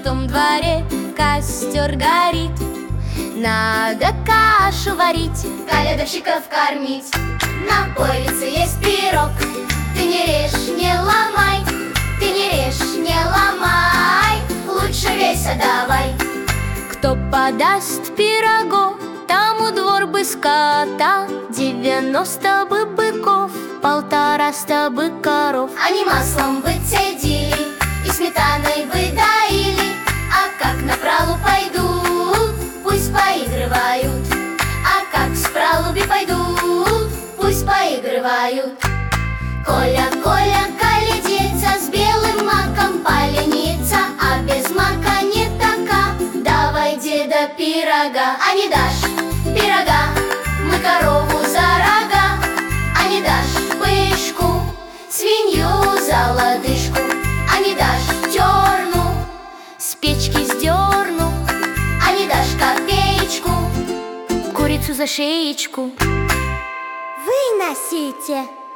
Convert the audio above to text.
соседском дворе костер горит. Надо кашу варить, колядовщиков кормить. На полице есть пирог, ты не режь, не ломай, ты не режь, не ломай, лучше весь отдавай. Кто подаст пирогов, тому двор бы скота, 90 бы быков, 150 бы коров. Они маслом бы цедили и сметаной бы доили, а как на пралу пойдут, пусть поигрывают. А как с пралуби пойдут, пусть поигрывают. Коля, Коля, колядеца, с белым маком поленится, а без мака не така. Давай, деда, пирога, а не дашь пирога, мы корову за рога. А не дашь пышку, свинью за лодыжку, а не дашь дерну, с печки сдерну, а не дашь копеечку, курицу за шеечку. Выносите!